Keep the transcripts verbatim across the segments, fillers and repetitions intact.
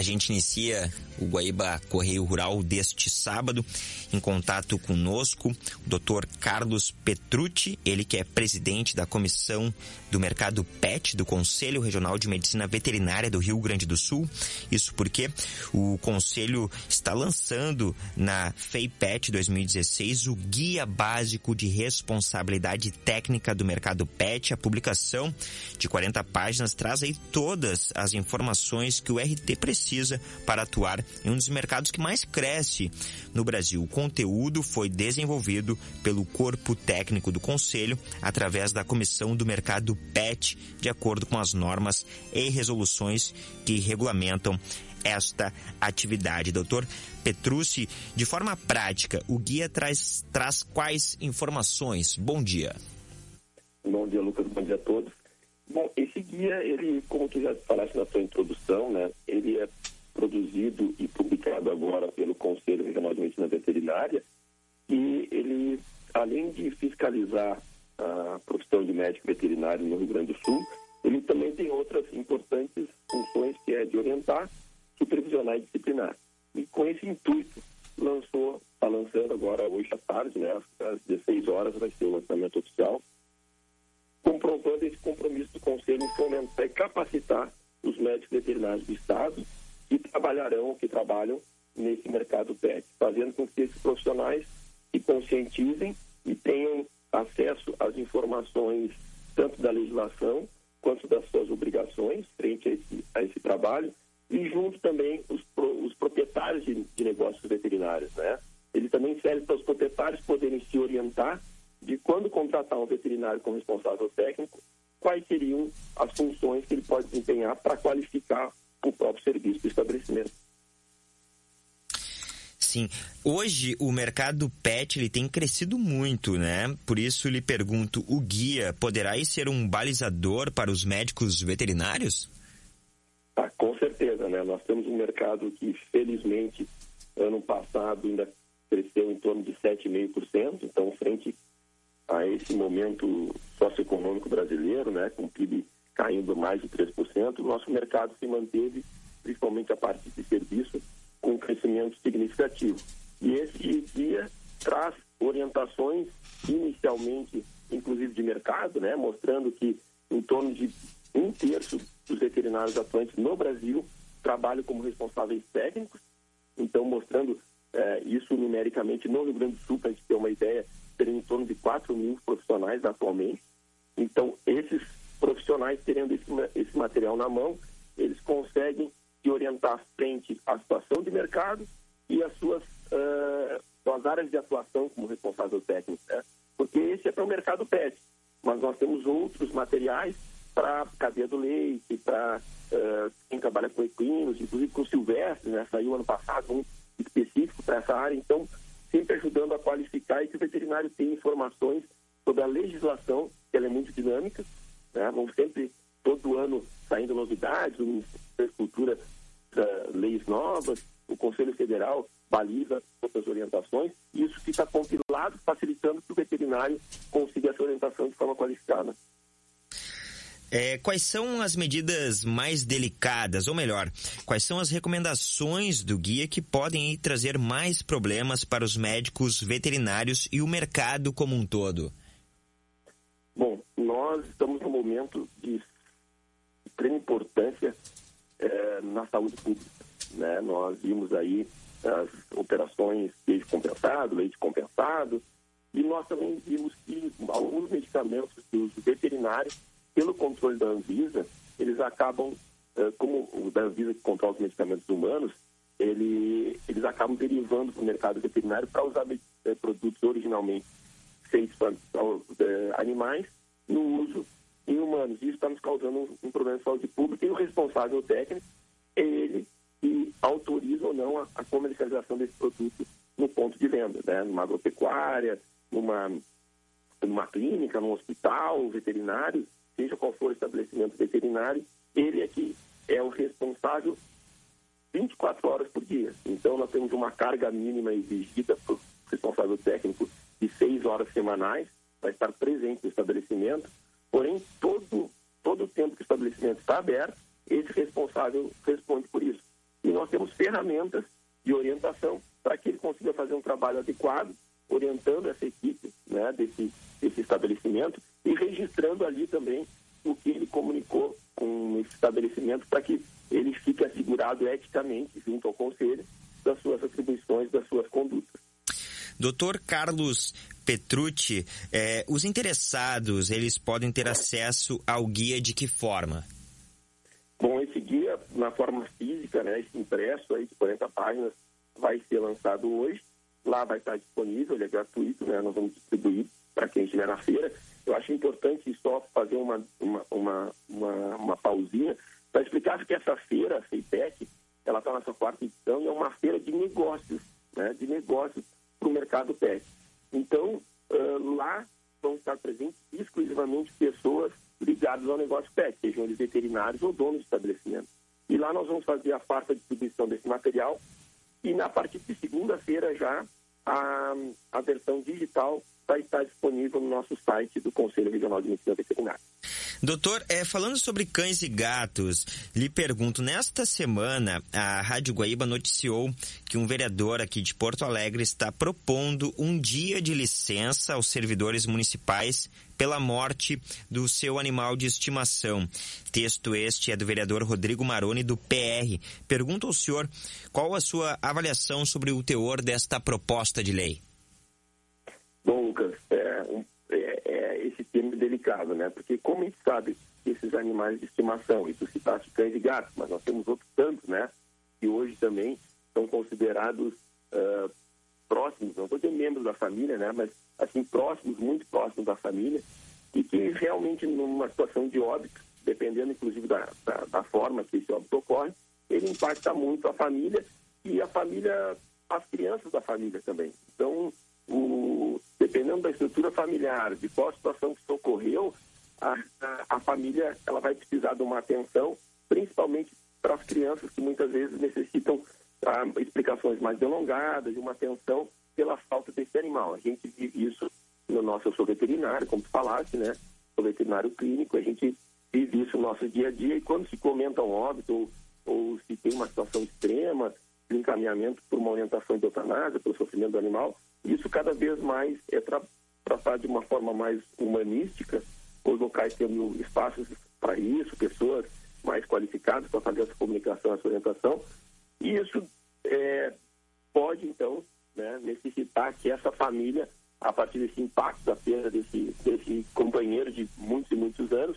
A gente inicia o Guaíba Correio Rural deste sábado, em contato conosco, o doutor Carlos Petrucci, ele que é presidente da Comissão do Mercado Pet do Conselho Regional de Medicina Veterinária do Rio Grande do Sul. Isso porque o Conselho está lançando na FEIPET dois mil e dezesseis o Guia Básico de Responsabilidade Técnica do Mercado Pet. A publicação de quarenta páginas traz aí todas as informações que o R T precisa para atuar em um dos mercados que mais cresce no Brasil. O conteúdo foi desenvolvido pelo corpo técnico do Conselho através da Comissão do Mercado Pet, de acordo com as normas e resoluções que regulamentam esta atividade. Doutor Petrucci, de forma prática, o guia traz, traz quais informações? Bom dia. Bom dia, Lucas. Bom dia a todos. Bom, esse guia, ele, como tu já falaste na sua introdução, né, ele é produzido e publicado agora pelo Conselho Regional de Medicina Veterinária, e ele, além de fiscalizar a profissão de médico veterinário no Rio Grande do Sul, ele também tem outras importantes funções, que é de orientar, supervisionar e disciplinar. E com esse intuito, lançou, está lançando agora hoje à tarde, né, às dezesseis horas vai ser o lançamento oficial, comprovando esse compromisso do Conselho em fomentar e capacitar os médicos veterinários do Estado que trabalharão, que trabalham nesse mercado pet, fazendo com que esses profissionais se conscientizem e tenham acesso às informações tanto da legislação quanto das suas obrigações frente a esse, a esse trabalho, e junto também os, os proprietários de, de negócios veterinários, né? Ele também serve para os proprietários poderem se orientar de quando contratar um veterinário como responsável técnico, quais seriam as funções que ele pode desempenhar para qualificar o próprio serviço do estabelecimento. Sim. Hoje o mercado pet ele tem crescido muito, né? Por isso lhe pergunto, o guia poderá ser um balizador para os médicos veterinários? Ah, com certeza, né? Nós temos um mercado que, felizmente, ano passado ainda cresceu em torno de sete vírgula cinco por cento, então, frente a esse momento socioeconômico brasileiro, né, com o P I B caindo mais de três por cento, o nosso mercado se manteve, principalmente a parte de serviço, com um crescimento significativo. E esse guia traz orientações, inicialmente, inclusive de mercado, né, mostrando que em torno de um terço dos veterinários atuantes no Brasil trabalham como responsáveis técnicos, então mostrando eh, isso numericamente no Rio Grande do Sul, para a gente ter uma ideia, terem em torno de quatro mil profissionais atualmente. Então, esses profissionais, tendo esse, esse material na mão, eles conseguem se orientar frente à situação de mercado e às suas, uh, suas áreas de atuação como responsável técnico, né? Porque esse é para o mercado pet, mas nós temos outros materiais para cadeia do leite, para uh, quem trabalha com equinos, inclusive com silvestres, né? Saiu ano passado um específico para essa área, então sempre ajudando a qualificar e que o veterinário tenha informações sobre a legislação, que ela é muito dinâmica, né? Vamos sempre, todo ano, saindo novidades, o Ministério da Agricultura, uh, leis novas, o Conselho Federal baliza outras orientações, e isso fica compilado, facilitando que o veterinário consiga essa orientação de forma qualificada. É, quais são as medidas mais delicadas, ou melhor, quais são as recomendações do guia que podem aí trazer mais problemas para os médicos veterinários e o mercado como um todo? Bom, nós estamos num momento de extrema importância é, na saúde pública, né? Nós vimos aí as operações leite compensado, leite compensado, e nós também vimos que alguns medicamentos que os veterinários, pelo controle da Anvisa, eles acabam, como o da Anvisa que controla os medicamentos humanos, ele, eles acabam derivando para o mercado veterinário para usar é, produtos originalmente feitos para é, animais no uso em humanos. Isso está nos causando um, um problema de saúde pública, e o responsável técnico é ele que autoriza ou não a, a comercialização desse produto no ponto de venda, né? Numa agropecuária, numa, numa clínica, num hospital veterinário, seja qual for o estabelecimento veterinário, ele é que é o responsável vinte e quatro horas por dia. Então, nós temos uma carga mínima exigida para o responsável técnico de seis horas semanais, vai estar presente no estabelecimento, porém, todo, todo o tempo que o estabelecimento está aberto, esse responsável responde por isso. E nós nós temos ferramentas de orientação para que ele consiga fazer um trabalho adequado, orientando essa equipe, né, desse, desse estabelecimento e registrando ali também o que ele comunicou com esse estabelecimento para que ele fique assegurado eticamente junto ao conselho das suas atribuições, das suas condutas. doutor Carlos Petrucci, eh, os interessados, eles podem ter acesso ao guia de que forma? Bom, esse guia, na forma física, né, esse impresso aí de quarenta páginas, vai ser lançado hoje. Lá vai estar disponível, ele é gratuito, né? Nós vamos distribuir para quem estiver na feira. Eu acho importante só fazer uma, uma, uma, uma, uma pausinha para explicar que essa feira, a FEIPEC, ela está na sua quarta edição e é uma feira de negócios, né? De negócios para o mercado pet. Então, uh, lá vão estar presentes exclusivamente pessoas ligadas ao negócio pet, sejam eles veterinários ou donos de estabelecimento. E lá nós vamos fazer a farta distribuição desse material e na partir de segunda-feira já a, a versão digital vai estar disponível no nosso site do Conselho Regional de Medicina Veterinária. Doutor, é, falando sobre cães e gatos, lhe pergunto, nesta semana a Rádio Guaíba noticiou que um vereador aqui de Porto Alegre está propondo um dia de licença aos servidores municipais pela morte do seu animal de estimação. Texto este é do vereador Rodrigo Maroni, do P R. Pergunto ao senhor qual a sua avaliação sobre o teor desta proposta de lei. Bom, Lucas, é, um, é, é esse tema é delicado, né? Porque como a gente sabe que esses animais de estimação, isso se trata de cães e gatos, mas nós temos outros tantos, né? Que hoje também são considerados uh, próximos, não vou dizer membros da família, né? Mas assim, próximos, muito próximos da família, e que realmente numa situação de óbito, dependendo inclusive da, da, da forma que esse óbito ocorre, ele impacta muito a família e a família, as crianças da família também. Então, o, dependendo da estrutura familiar, de qual situação que ocorreu, a, a, a família ela vai precisar de uma atenção, principalmente para as crianças que muitas vezes necessitam ah, explicações mais delongadas, de uma atenção pela falta desse animal. A gente vive isso no nosso, eu sou veterinário, como tu falaste, né? Sou veterinário clínico, a gente vive isso no nosso dia a dia e quando se comenta um óbito ou, ou se tem uma situação extrema, de encaminhamento por uma orientação de eutanásia, pelo sofrimento do animal, isso cada vez mais é tra- tratado de uma forma mais humanística, os locais tendo espaços para isso, pessoas mais qualificadas para fazer essa comunicação, essa orientação, e isso é, pode, então, né, necessitar que essa família, a partir desse impacto da perda desse, desse companheiro de muitos e muitos anos,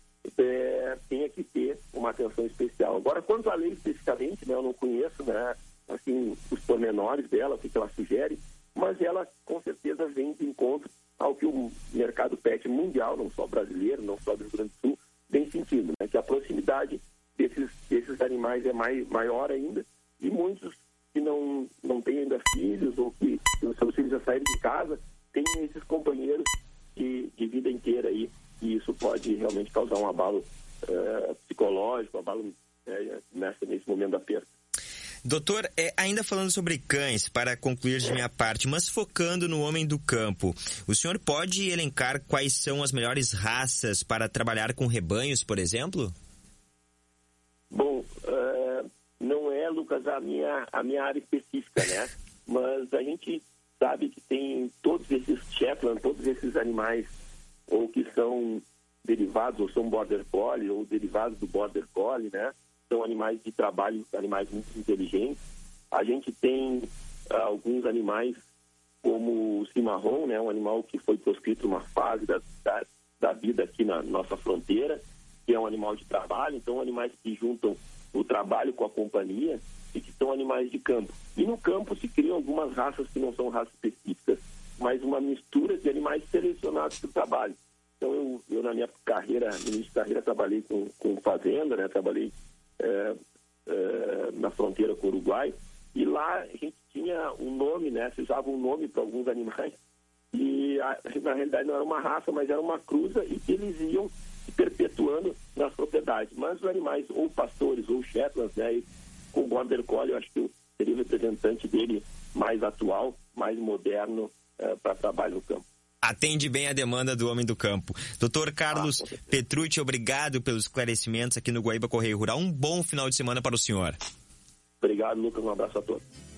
é, tenha que ter uma atenção especial. Agora, quanto à lei especificamente, né, eu não conheço, né, assim, os pormenores dela, o que ela sugere, mas ela, com certeza, vem de encontro ao que o mercado pet mundial, não só brasileiro, não só do Rio Grande do Sul, vem sentindo, né, que a proximidade desses, desses animais é mai, maior ainda, e muitos que não, não têm ainda filhos, ou que os seus filhos já saíram de casa, têm esses companheiros de, de vida inteira aí, e isso pode realmente causar um abalo uh, psicológico, um abalo uh, nessa, nesse momento da perda. Doutor, é, ainda falando sobre cães, para concluir de minha parte, mas focando no homem do campo, o senhor pode elencar quais são as melhores raças para trabalhar com rebanhos, por exemplo? Bom, uh, não é, Lucas, a minha, a minha área específica, né? Mas a gente sabe que tem todos esses Shetland, todos esses animais, ou que são derivados, ou são Border Collie, ou derivados do Border Collie, né? São animais de trabalho, animais muito inteligentes. A gente tem uh, alguns animais, como o cimarrão, né? Um animal que foi proscrito numa fase da, da, da vida aqui na nossa fronteira, que é um animal de trabalho. Então, animais que juntam o trabalho com a companhia e que são animais de campo. E no campo se criam algumas raças que não são raças específicas, mas uma mistura de animais selecionados para o trabalho. Então, eu, eu na minha carreira, no início de carreira, trabalhei com, com fazenda, né? Trabalhei É, é, na fronteira com o Uruguai, e lá a gente tinha um nome, né? Se usava um nome para alguns animais, e a, na realidade não era uma raça, mas era uma cruza, e que eles iam se perpetuando nas propriedades. Mas os animais, ou pastores, ou Shetlands, né? E com o Border Collie, eu acho que eu seria o representante dele mais atual, mais moderno, é, para trabalho no campo. Atende bem a demanda do homem do campo. doutor Carlos ah, Petrucci, obrigado pelos esclarecimentos aqui no Guaíba Correio Rural. Um bom final de semana para o senhor. Obrigado, Lucas. Um abraço a todos.